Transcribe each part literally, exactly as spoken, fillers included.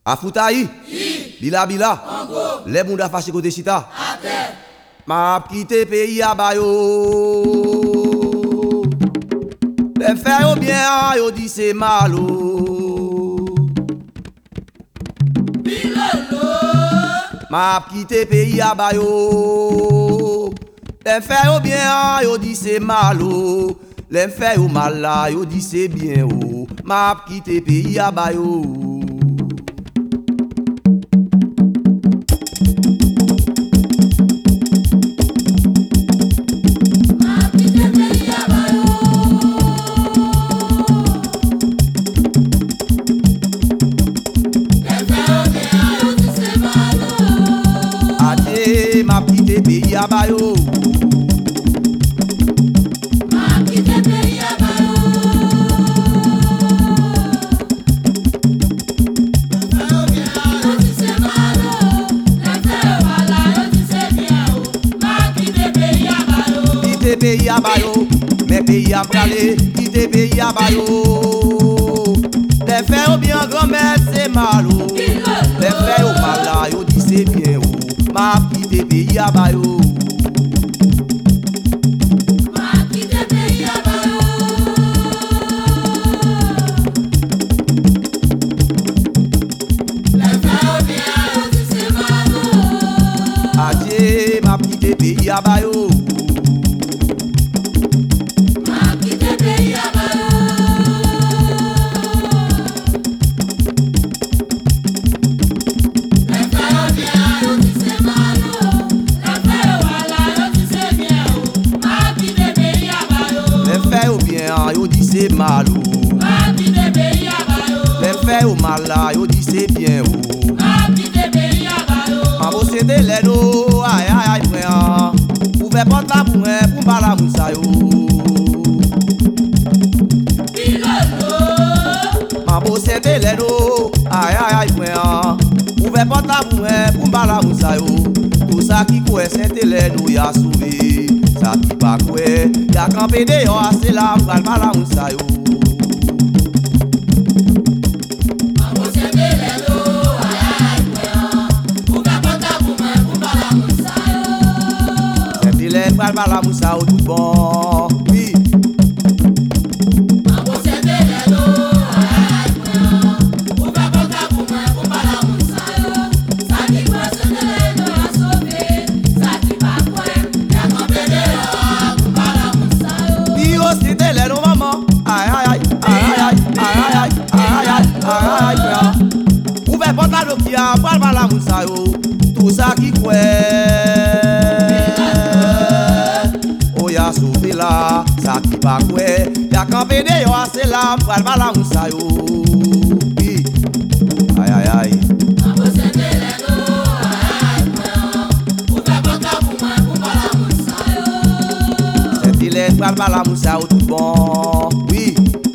Afoutaï, Bila Bila, les bouns fâché côté chita. Ma quitté pays à bayo. Les faire au bien, yo dit c'est malo. Ma quitté pays à bayo. Les faire au bien, yo dit c'est malo. Les faire au mal là, yo dit c'est bien. Ma quitté pays à bayo. Ma petite pays à bayo. Ma petite pays à bayo. Yo dis c'est malo, la terre voilà, yo dis c'est bien. Ma petite pays à bayo. Petite pays à bayo, mes pays à braler. Petite pays à bayo. Les faire au bien grand-mère c'est malo. Les faire au mal là, yo dis c'est bien. Ma petite pays à bayo. Ma petite pays à bayo. Les faire au bien, yo dis c'est malo. Adieu, ma petite pays à bayo. Ma petite pays à bayo. Yo dit c'est malo. Ma petite pays à bayo. Les faits au mal là, yo dit c'est bien. Ma petite pays à bayo. Ma bosse de l'eau, aïe aïe aïe frère. Ouvert porte la pour moi, pour pas la moussa yo. Pilolo. Ma bosse de l'eau, aïe aïe aïe frère. Ouvert porte la pour moi, pour pas la moussa yo. Tout ça qui couait Saint-Hélène, y'a sauvé. Ça qui pas coué, y'a campé dehors, c'est là, pour pas la moussa yo. Ma bosse de l'eau, aïe aïe frère. Ouvert porte la pour moi, pour pas la moussa yo. Saint-Hélène, pour pas la moussa yo, tout bon, oui. Ma bosse de l'eau, aïe aïe frère. Ouvert porte la pour moi, pour pas la moussa yo. Ça qui coué Saint-Hélène, y'a sauvé. Ça qui pas coué, y'a campé dehors, pour pas la moussa yo. Bio c'était les nos mamans. Aïe aïe aïe aïe aïe aïe aïe aïe aïe aïe aïe frère. Ouvert porte la qui a pas mal la moussa yo. Tout ça qui couait. Oh y'a sauvé là, ça qui pas couait. Y'a campé dehors c'est là, pas mal la moussa yo. Oui. Aïe aïe aïe. Ma bosse de l'eau, aïe aïe frère. Ouvert porte la pour moi, pour pas la moussa yo. Saint-Hélène, pas mal la moussa yo, tout bon. Oui.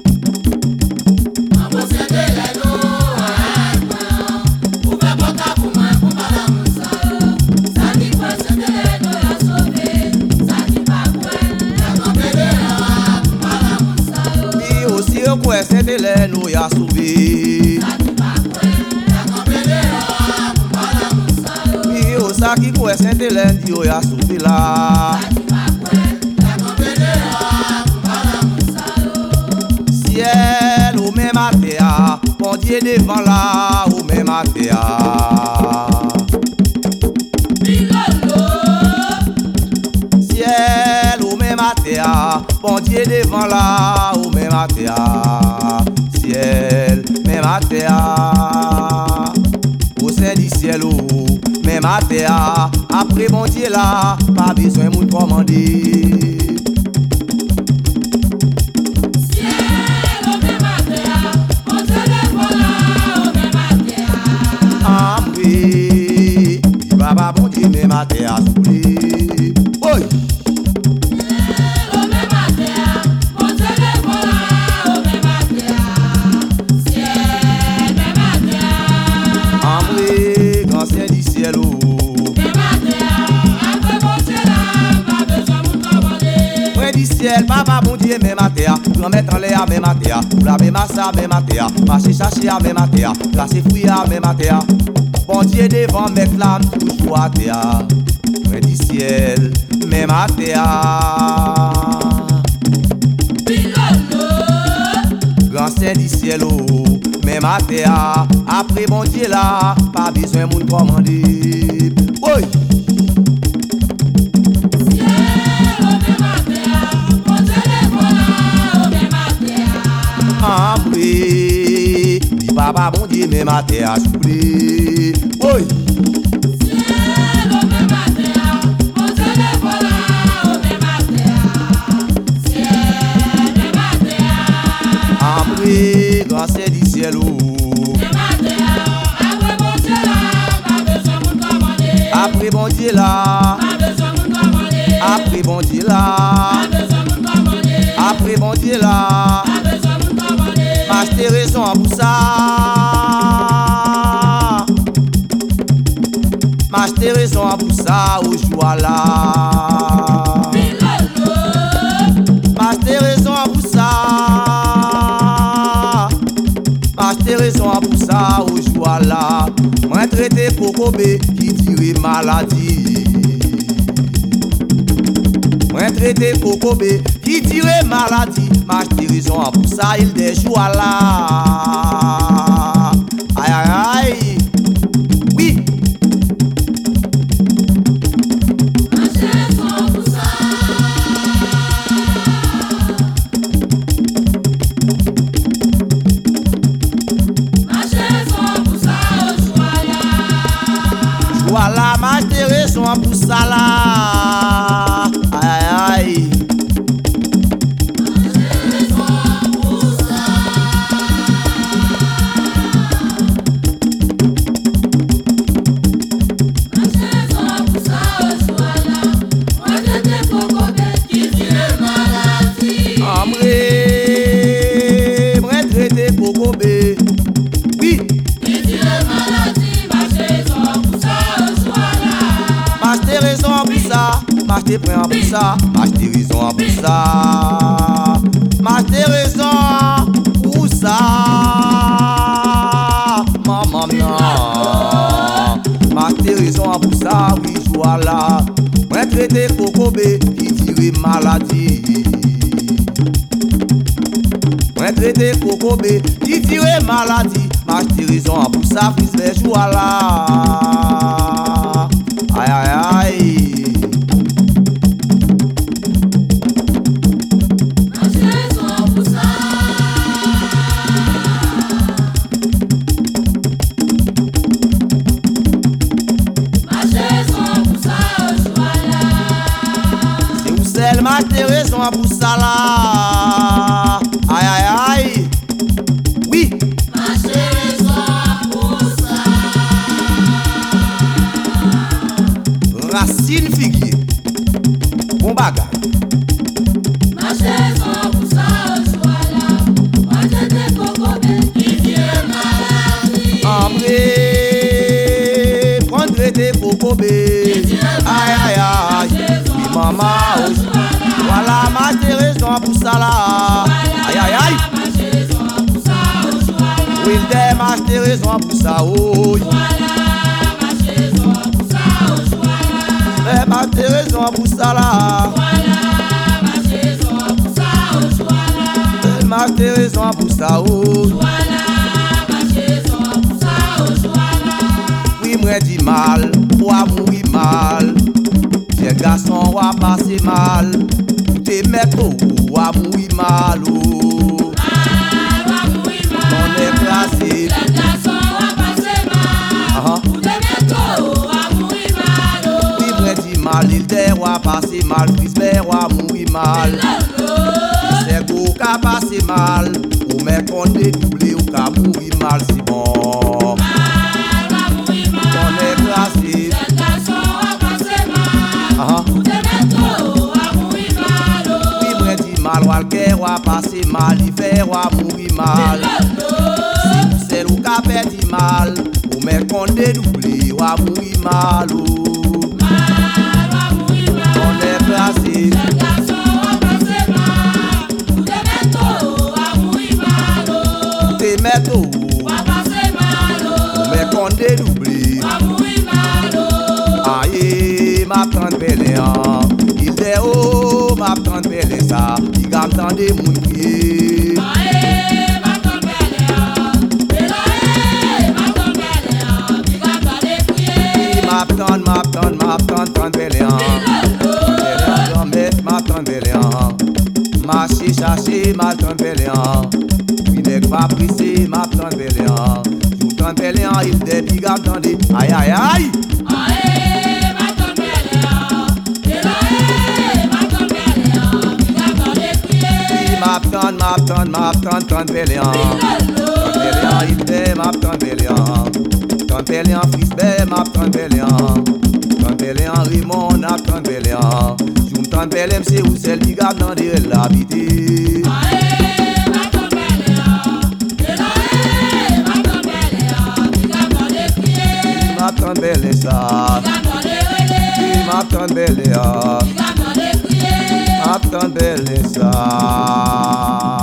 Ma bosse de l'eau, aïe frère. Ouvert porte la pour moi, pour pas la moussa yo. Ça qui coué Saint-Hélène, y'a sauvé. Ça qui pas coué, y'a campé dehors, pour pas la moussa yo. Oui aussi au coué Saint-Hélène, y'a sauvé. Ça qui pas coué, y'a campé dehors, pour pas la moussa yo. Oui au ça qui coué Saint-Hélène, yo y'a sauvé là. Ça qui pas coué, y'a campé dehors, pour pas la moussa yo. Ciel ou même à terre, bon Dieu devant là, ou même à terre. Pilolo. Ciel ou même à terre, bon Dieu devant là, ou même à terre. Ciel, même à terre. Au sein du ciel ou même à terre. Après bon Dieu là, pas besoin de commander. Amri, Baba bon Dieu même à terre soulé. Oi. Amri, grand ciel du ciel oh. Près du ciel, Papa bon Dieu même à terre. non mettre en l'air même matéa, ou la même massa même matéa, marcher chercher à même matéa, placer fouiller à même matéa. Bon Dieu devant mettre l'âme toujours à terre, près du ciel même matéa. Grand Saint du ciel, même matéa, après bon Dieu là, pas besoin moun commander. Oui. Ambré, dit papa mon Dieu, même à terre à souffler. Oui. Ciel, oh même à terre, mon Dieu les voilà, oh même à terre. Ciel, même à terre. Ambré, grand Saint du ciel, même à terre, après bon Dieu là, pas besoin de commander. après bon Dieu là, Pas besoin de commander. après bon Dieu là, Pas besoin de commander. après bon Dieu là. Pas besoin de commander. M'acheter raison pour ça. M'acheter raison pour ça au joie là. M'acheter raison pour ça. M'acheter raison pour ça au joie là. Moi traité Kokobé qui tire maladie. Moi traité Kokobé qui tire maladie. M'acheter raison pour ça il déjoue là. Aïe aïe aïe. Oui. Marcher sans pour ça. Marcher sans pour ça au joie là. Voilà, m'acheter raison pour ça là. Aïe aïe. M'acheter prend pour ça, m'acheter raison pour ça, m'acheter raison pour ça, maman non, m'acheter raison pour ça, oui voilà, moi traité Kokobé qui tire maladie, moi traité Kokobé qui tire maladie, m'acheter raison pour ça, fils les joie là, aïe aïe aïe. M'acheter raison pour ça là. Aïe aïe aïe. Oui. Marcher raison pour ça. Racine figuier. Bon bagage. Marcher raison pour ça au joie là. Moi j'ai des Kokobé qui tire maladie. Ambré, prendre des Kokobé. Aïe aïe aïe. Oui maman. Voilà, m'acheter raison pour ça là. Aïe aïe aïe. Marcher raison pour ça au joie là. Oui, il m'acheter raison pour ça. Oh. Voilà, marcher raison pour ça au joie là. M'acheter raison pour ça là. Voilà, marcher raison pour ça au joie là. M'acheter raison pour ça. Oh. Voilà, marcher raison pour ça au joie là. Oui, moi dis mal, moi mourir mal. J'ai garçon, va passer mal. T'es mettre ou à mourir mal. Oh. Mal, va mourir mal. On est placé. Les garçons va passer mal. Uh-huh. Ou des métaux va mourir mal. Oui, moi dis mal, il der va passer mal. Frisbert va mourir mal. C'est go qu'a passer mal. Ou mais qu'on dédoublé ou qu'a mourir mal, c'est bon. Mal, va mourir mal. On est placé. Les garçons va passer mal. Uh-huh. Ou des métaux va mourir mal. Oui, moi dis mal, Walker va passer mal. L'hiver va mourir mal. Si c'est le qu'a perdu mal. Ou mais qu'on dédoublé va mourir mal. Oh. Mal, va mourir mal. On est placé. Les garçons va passer mal. Ou des métaux dédoublé. Aïe, ma tante Péléan. Il est haut, ma tante Péléan, ça. Il gagne tant de moun crier. Ma tante, ma tante, ma tante, tante Péléan. Péléan, mettre ma tante Péléan. Marcher, chercher, ma tante Péléan. Il n'est pas pressé, ma tante Péléan. Joue tante Péléan, il dépigue, attendez. Aïe, aïe, aïe. Ma tante, ma tante, ma tante, tante Péléan. Tante Péléan, il est ma tante Péléan. Tante Péléan, Frisbé, ma tante Péléan. Tante Péléan, Raymond, ma tante Péléan. Joue tante Péléan, c'est où celle qui garde dans des l'habité. Ma tante Péléan, ça. Ma tante Péléan. Ma tante Péléan, ça.